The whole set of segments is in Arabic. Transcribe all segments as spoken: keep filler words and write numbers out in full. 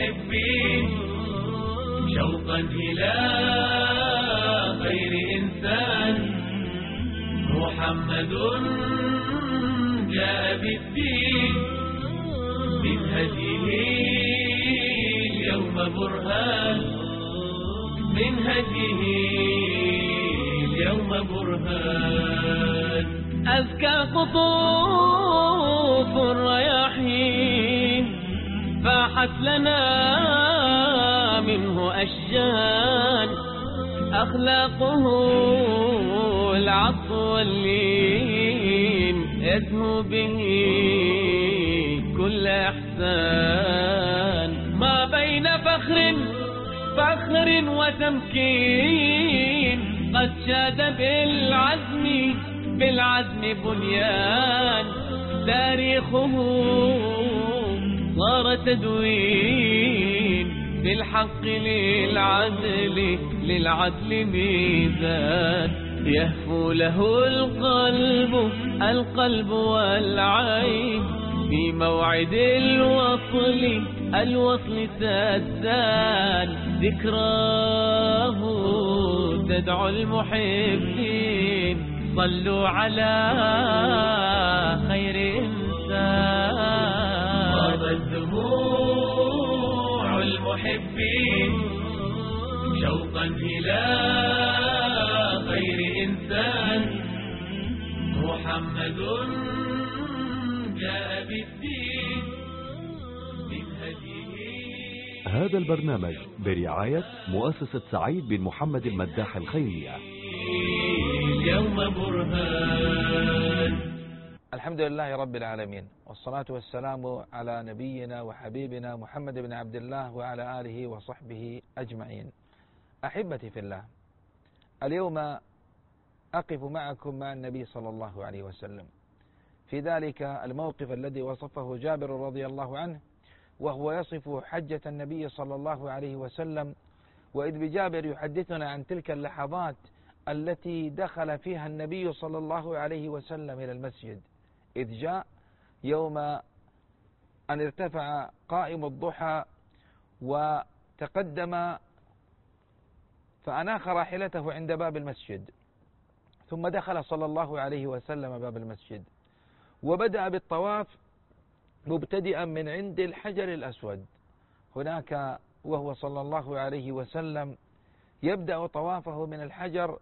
المحبين شوقا إلى خير إنسان محمد جاء بالدين من هديه اليوم برهان من هديه اليوم برهان أزكى قطوف الرياحين فاحت لنا منه أشجان أخلاقه العطف واللين يزهو به كل إحسان ما بين فخر فخر وتمكين قد شاد بالعزم بالعزم بنيان تاريخه صار تدوين بالحق للعدل للعدل ميزان يهفو له القلب القلب والعين في موعد الوصل الوصل تزدان ذكراه تدعو المحبين صلوا على خير إنسان طابت دموع المحبين شوقا إلى خير إنسان محمد جاء بالدين من هديه. هذا البرنامج برعاية مؤسسة سعيد بن محمد المداح الخيرية. اليوم برهان. الحمد لله رب العالمين، والصلاة والسلام على نبينا وحبيبنا محمد بن عبد الله وعلى آله وصحبه أجمعين. أحبتي في الله، اليوم أقف معكم مع النبي صلى الله عليه وسلم في ذلك الموقف الذي وصفه جابر رضي الله عنه وهو يصف حجة النبي صلى الله عليه وسلم، وإذ بجابر يحدثنا عن تلك اللحظات التي دخل فيها النبي صلى الله عليه وسلم إلى المسجد، إذ جاء يوم أن ارتفع قائم الضحى وتقدم فأناخ راحلته عند باب المسجد، ثم دخل صلى الله عليه وسلم باب المسجد وبدأ بالطواف مبتدئا من عند الحجر الأسود. هناك وهو صلى الله عليه وسلم يبدأ طوافه من الحجر،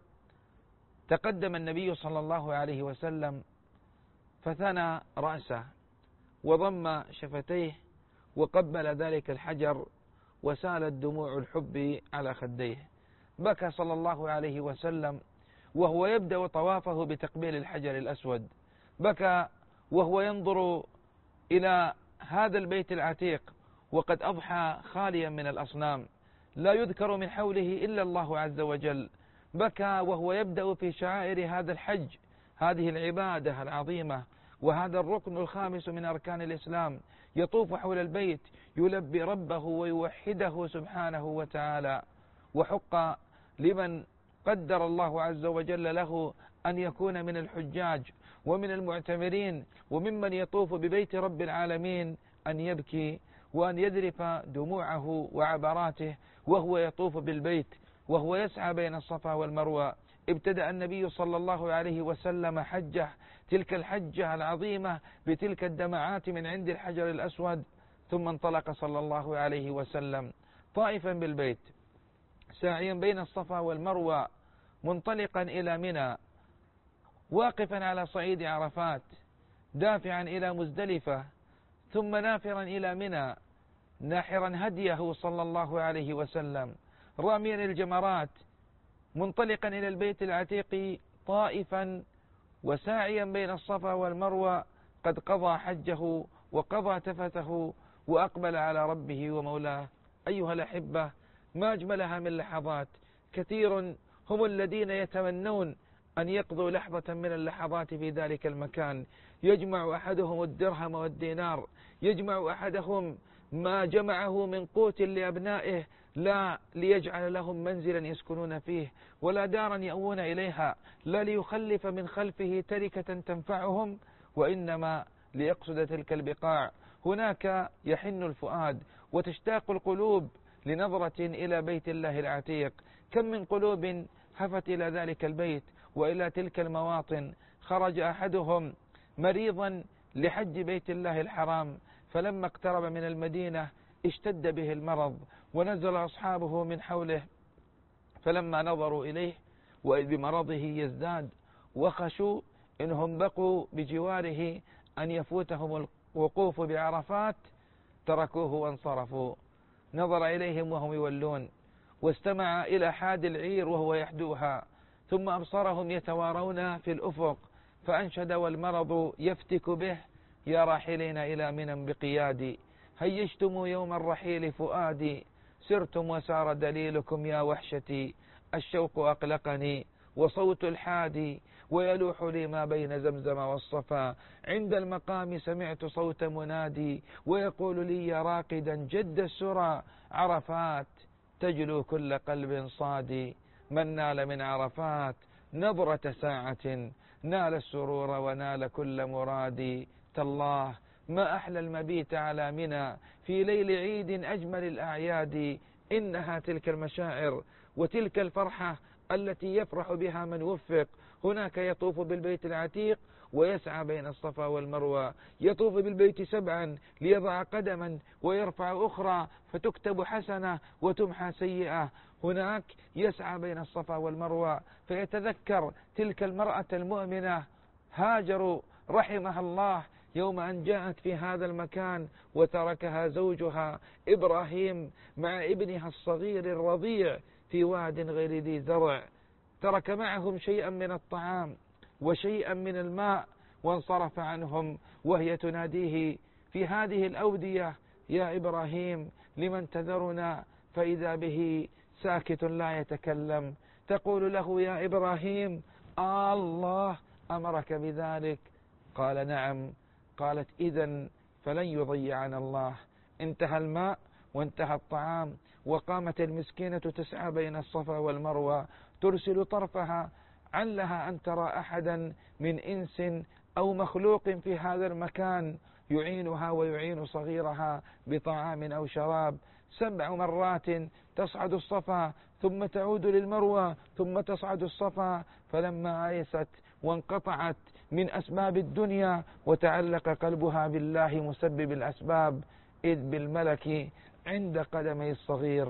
تقدم النبي صلى الله عليه وسلم فثنى رأسه وضم شفتيه وقبل ذلك الحجر وسالت دموع الحب على خديه. بكى صلى الله عليه وسلم وهو يبدأ طوافه بتقبيل الحجر الأسود، بكى وهو ينظر إلى هذا البيت العتيق وقد أضحى خاليا من الأصنام، لا يذكر من حوله إلا الله عز وجل. بكى وهو يبدأ في شعائر هذا الحج، هذه العبادة العظيمة وهذا الركن الخامس من أركان الإسلام، يطوف حول البيت يلبي ربه ويوحده سبحانه وتعالى. وحق لمن قدر الله عز وجل له أن يكون من الحجاج ومن المعتمرين وممن يطوف ببيت رب العالمين أن يبكي وأن يذرف دموعه وعبراته وهو يطوف بالبيت وهو يسعى بين الصفا والمروة. ابتدأ النبي صلى الله عليه وسلم حجه، تلك الحجة العظيمة بتلك الدمعات من عند الحجر الأسود، ثم انطلق صلى الله عليه وسلم طائفا بالبيت ساعيا بين الصفا والمروة، منطلقا إلى منى، واقفا على صعيد عرفات، دافعا إلى مزدلفة، ثم نافرا إلى منى، ناحرا هديه صلى الله عليه وسلم، راميا الجمرات، منطلقا إلى البيت العتيق طائفا وساعيا بين الصفا والمروة، قد قضى حجه وقضى تفته وأقبل على ربه ومولاه. أيها الأحبة، ما أجملها من لحظات. كثير هم الذين يتمنون أن يقضوا لحظة من اللحظات في ذلك المكان، يجمع أحدهم الدرهم والدينار، يجمع أحدهم ما جمعه من قوت لأبنائه، لا ليجعل لهم منزلا يسكنون فيه ولا دارا يأوون إليها، لا ليخلف من خلفه تركة تنفعهم، وإنما ليقصد تلك البقاع. هناك يحن الفؤاد وتشتاق القلوب لنظرة إلى بيت الله العتيق. كم من قلوب هفت إلى ذلك البيت وإلى تلك المواطن. خرج أحدهم مريضا لحج بيت الله الحرام، فلما اقترب من المدينة اشتد به المرض، ونزل أصحابه من حوله، فلما نظروا إليه وإذ بمرضه يزداد وخشوا إنهم بقوا بجواره أن يفوتهم الوقوف بعرفات تركوه وانصرفوا. نظر إليهم وهم يولون، واستمع إلى حاد العير وهو يحدوها، ثم أبصرهم يتوارون في الأفق، فأنشد والمرض يفتك به: يا راحلين إلى منى بقيادي، هيجتم يوم الرحيل فؤادي، سرتم وسار دليلكم يا وحشتي، الشوق أقلقني وصوت الحادي، ويلوح لي ما بين زمزم والصفا، عند المقام سمعت صوت منادي، ويقول لي يا راقدا جد السرى، عرفات تجلو كل قلب صادي، من نال من عرفات نظرة ساعة، نال السرور ونال كل مرادي. تالله ما أحلى المبيت على منى في ليل عيد أجمل الأعياد، إنها تلك المشاعر وتلك الفرحة التي يفرح بها من وفق. هناك يطوف بالبيت العتيق ويسعى بين الصفا والمروة، يطوف بالبيت سبعا ليضع قدما ويرفع أخرى فتكتب حسنة وتمحى سيئة. هناك يسعى بين الصفا والمروة فيتذكر تلك المرأة المؤمنة هاجر رحمها الله يوم أن جاءت في هذا المكان وتركها زوجها إبراهيم مع ابنها الصغير الرضيع في واد غير ذي زرع، ترك معهم شيئا من الطعام وشيئا من الماء وانصرف عنهم، وهي تناديه في هذه الأودية: يا إبراهيم لمن تذرنا؟ فإذا به ساكت لا يتكلم. تقول له: يا إبراهيم آه الله أمرك بذلك؟ قال: نعم. قالت: إذن فلن يضيعنا الله. انتهى الماء وانتهى الطعام، وقامت المسكينة تسعى بين الصفا والمروة ترسل طرفها علها أن ترى أحدا من إنس أو مخلوق في هذا المكان يعينها ويعين صغيرها بطعام أو شراب. سبع مرات تصعد الصفا ثم تعود للمروة ثم تصعد الصفا، فلما آيست وانقطعت من أسباب الدنيا وتعلق قلبها بالله مسبب الأسباب، إذ بالملك عند قدمي الصغير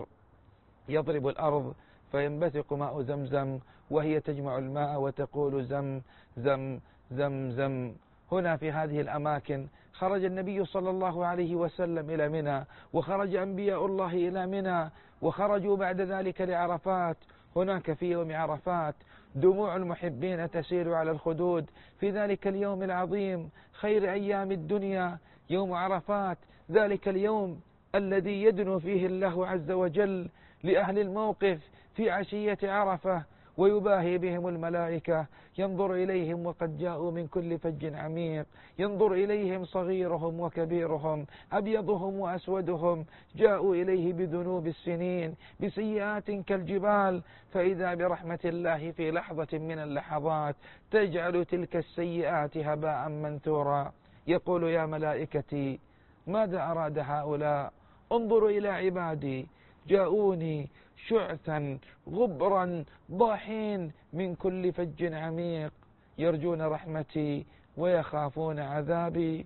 يضرب الأرض فينبثق ماء زمزم، وهي تجمع الماء وتقول: زم زم زم زم. هنا في هذه الأماكن خرج النبي صلى الله عليه وسلم إلى منى، وخرج أنبياء الله إلى منى، وخرجوا بعد ذلك لعرفات. هناك في يوم عرفات دموع المحبين تسيل على الخدود في ذلك اليوم العظيم، خير أيام الدنيا، يوم عرفات، ذلك اليوم الذي يدنو فيه الله عز وجل لأهل الموقف في عشية عرفة ويباهي بهم الملائكة، ينظر إليهم وقد جاءوا من كل فج عميق، ينظر إليهم صغيرهم وكبيرهم، أبيضهم وأسودهم، جاءوا إليه بذنوب السنين بسيئات كالجبال، فإذا برحمة الله في لحظة من اللحظات تجعل تلك السيئات هباء منثورا. يقول: يا ملائكتي ماذا أراد هؤلاء؟ انظروا إلى عبادي، جاءوني شعثا غبرا ضاحين من كل فج عميق، يرجون رحمتي ويخافون عذابي،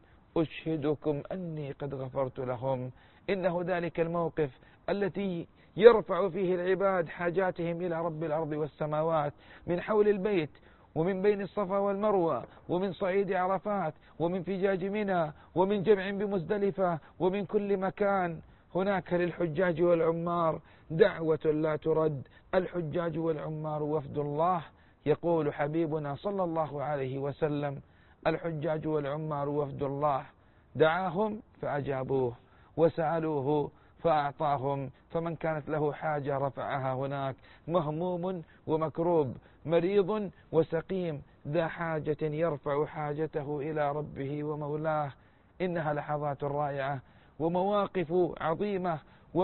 أشهدكم أني قد غفرت لهم. إنه ذلك الموقف التي يرفع فيه العباد حاجاتهم إلى رب الأرض والسماوات، من حول البيت ومن بين الصفا والمروة ومن صعيد عرفات ومن فجاج منى ومن جمع بمزدلفة ومن كل مكان. هناك للحجاج والعمار دعوة لا ترد، الحجاج والعمار وفد الله. يقول حبيبنا صلى الله عليه وسلم: الحجاج والعمار وفد الله، دعاهم فأجابوه وسألوه فأعطاهم، فمن كانت له حاجة رفعها هناك، مهموم ومكروب، مريض وسقيم، ذا حاجة يرفع حاجته إلى ربه ومولاه. إنها لحظات رائعة ومواقف عظيمة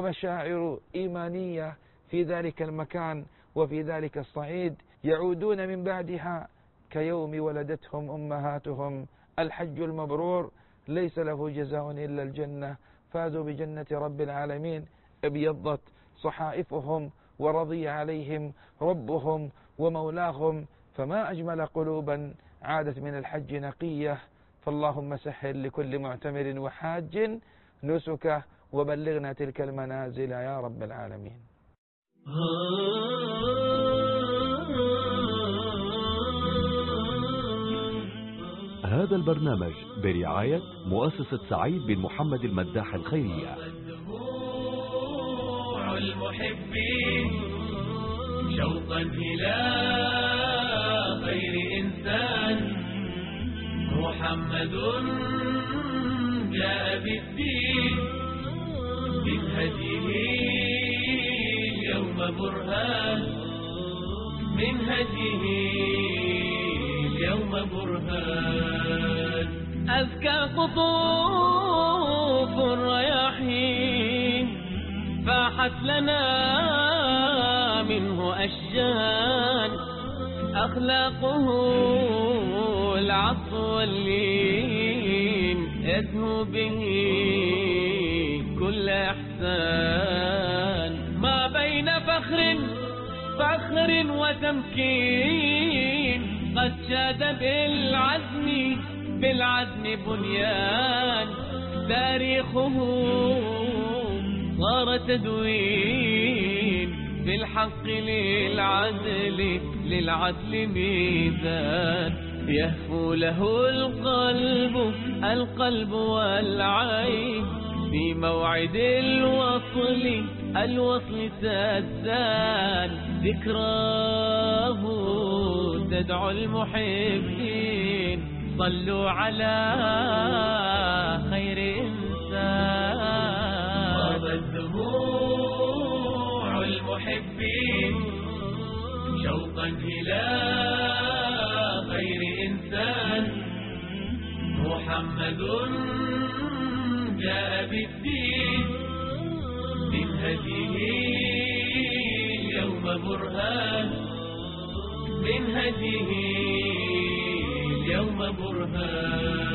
ومشاعر إيمانية في ذلك المكان وفي ذلك الصعيد، يعودون من بعدها كيوم ولدتهم أمهاتهم. الحج المبرور ليس له جزاء إلا الجنة، فازوا بجنة رب العالمين، ابيضت صحائفهم ورضي عليهم ربهم ومولاهم. فما أجمل قلوبا عادت من الحج نقية. فاللهم سهل لكل معتمر وحاج نسكه وبلغنا تلك المنازل يا رب العالمين. هذا البرنامج برعاية مؤسسة سعيد بن محمد المداح الخيرية. دموع المحبين شوقا إلى خير إنسان، محمد جاء بالدين من هديه اليوم برهان، من هديه اليوم برهان. أزكى قطوف الرياحين فاحت لنا منه أشجان، أخلاقه العطف واللين يزهو به كل إحسان. ما بين فخر فخر وتمكين قد شاد بالعزم بالعزم بنيان، تاريخه صار تدوين بالحق للعدل للعدل ميزان، يهفو له القلب القلب والعين في موعد الوصل الوصل تزدان، ذكراه تدعو المحبين صلوا على خير إنسان. غابت دموع المحبين شوقا إلى خير إنسان، محمد جاء بالدين من هديه اليوم برهان، من هديه اليوم برهان.